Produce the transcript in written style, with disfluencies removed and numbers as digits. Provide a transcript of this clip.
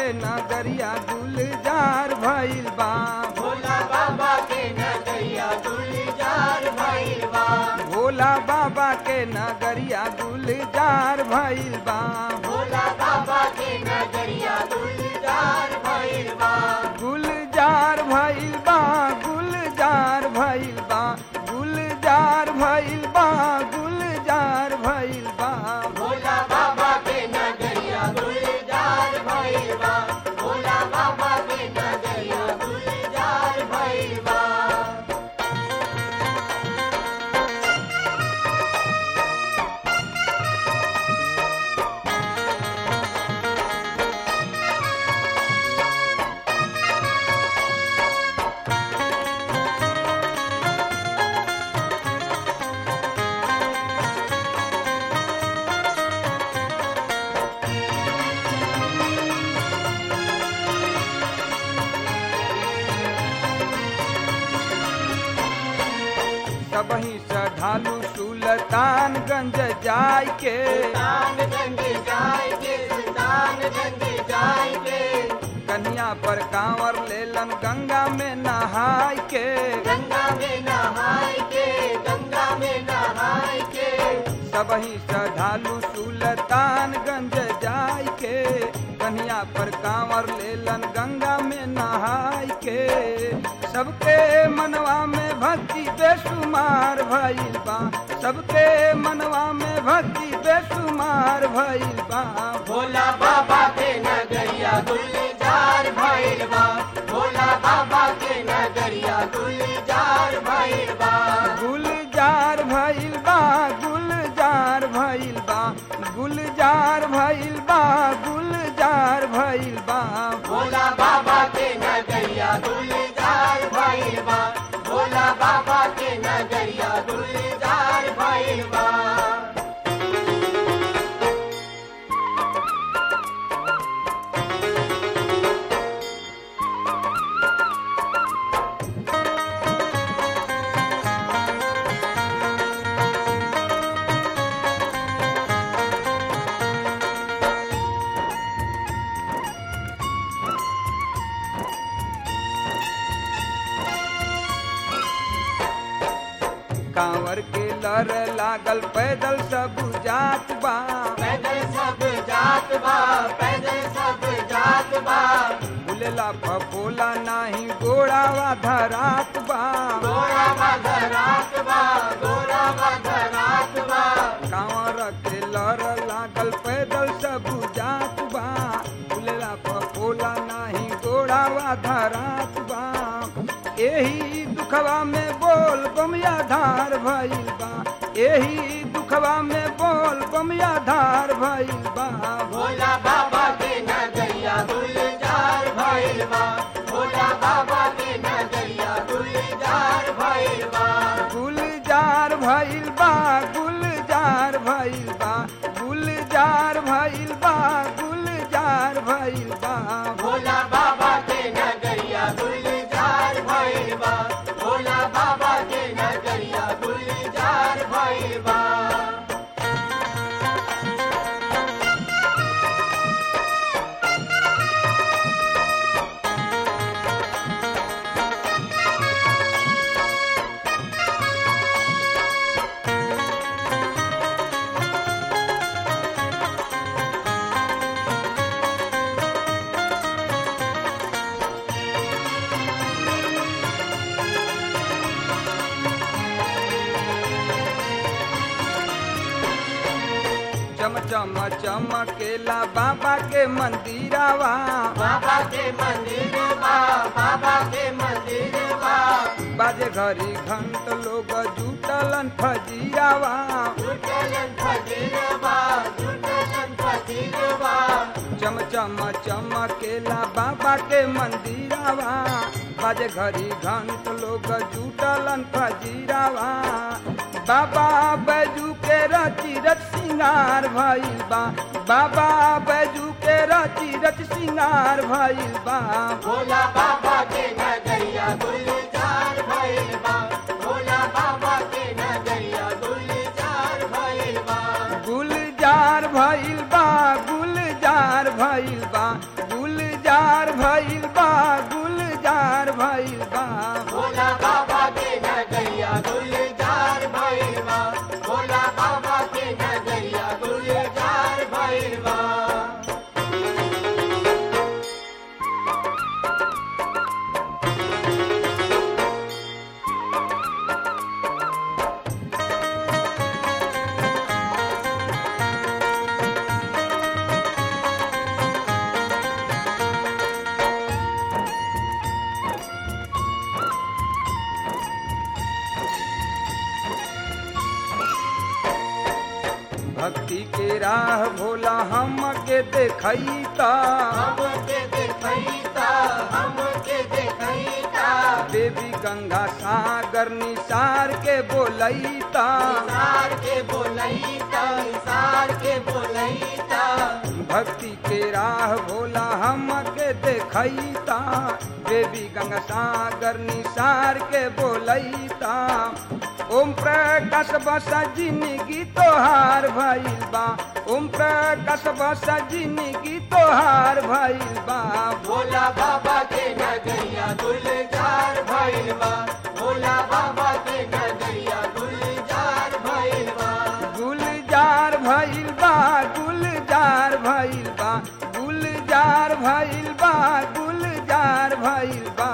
नगरिया गुलजार भइल बा। भोला बाबा के नगरिया गुलजार भइल बा। भोला बाबा के नगरिया गुलजार भइल बा। भोला बाबा के नगरिया गुलजार भइल बा। गुलजार भइल बा, गुलजार भइल बा, गुलजार भइल बा, गुलजार भइल बा। भोला बाबा के नगरिया गुलजार भइल बा। भोला बाबा के नगरिया गुलजार भइल बा। सबही श्रद्धालु सुल्तानगंज जाय के। सुल्तानगंज जाय के, सुल्तानगंज जाय के। कन्या पर कांवर लेलन गंगा में नहाय के। गंगा में नहाय के, गंगा में नहाय के। सबही श्रद्धालु सुल्तानगंज जाय के। कन्या पर कांवर लेलन गंगा में नहाय के। सबके मनवा में भक्ति बेसुमार भइल बा। सबके मनवा में भक्ति बेसुमार भइल बा। भोला बाबा के नगरिया गुलजार भइल बा। भोला बाबा के नगरिया गुलजार भइल बा। गुलजार भइल बा, गुलजार भइल बा, गुलजार भइल बा, गुलजार भइल बा। भोला बाबा के नगरिया गुलजार भइल बा। भोला बाबा के नगरिया गुलजार भइल बा। कांवर के लर लागल पैदल सब जात बा। पैदल सब जात बा। पैदल सब जात बा। भूलेला फपोला नाही गोड़ावा धरात बा। गोरा मधरात बा। गोरा मधरात बा। कांवर के लर लागल पैदल सब जात बा। भूलेला फपोला नाही गोड़ावा धरात बा। एही दुखवा में बोल बमिया धार भइल बा। एही दुखवा में बोल बमिया धार भइल बा। भोला बाबा के नगरिया गुलजार भइल बा। भोला बाबा के नगरिया गुलजार भइल बा। गुलजार भइल बा, गुलजार भइल बा, गुलजार भइल बा, गुलजार भइल बा। भोला बाबा के नगरिया गुलजार भइल बा। भोला बाबा के नगरिया गुलजार भइल बा। चम चम चमकेला बाबा के मंदिरावा। बाबा के मंदिर बा। बाबा के मंदिर बा। बाजे घड़ी घंट लोग जुटलन फजीरावा। जुटलन फजीरबा। जुटलन फजीरबा। चम चम चमकेला बाबा के मंदिरावा। बाजे घड़ी घंट लोग जुटलन फजीरावा। बाबा बैजू के रची रच सिंगार भइल बा। बाबा बैजू के रची रच सिंगार भइल बा। भोला बाबा के नगरिया गुलजार भइल बा। भोला बाबा के नगरिया गुलजार भइल बा। गुलजार भइल बा, गुलजार भइल बा, गुलजार भइल बा गुलजार भइल बा भोला बाबा के नगरिया गुलजार भइल बा भोला बाबा के नगरिया गुलजार भइल बा भक्ति के राह भोला हमके देखैता हमके देखैता हमके देखैता देवी गंगा सागर निसार के बोलैता निसार के बोलैता निसार के बोलैता भक्ति के राह भोला हमके देखैता देवी गंगा सागर निसार के बोलैता ओम प्रकाश बसा जिंदगी तोहार भइल बा ओम प्रकाश बसा जिंदगी तोहार भइल बा भोला बाबा के नगरिया गुलजार भइल बा भोला बाबा के नगरिया गुलजार भइल बा गुलजार भइल बा गुलजार भइल बा गुलजार भइल बा गुलजार भइल बा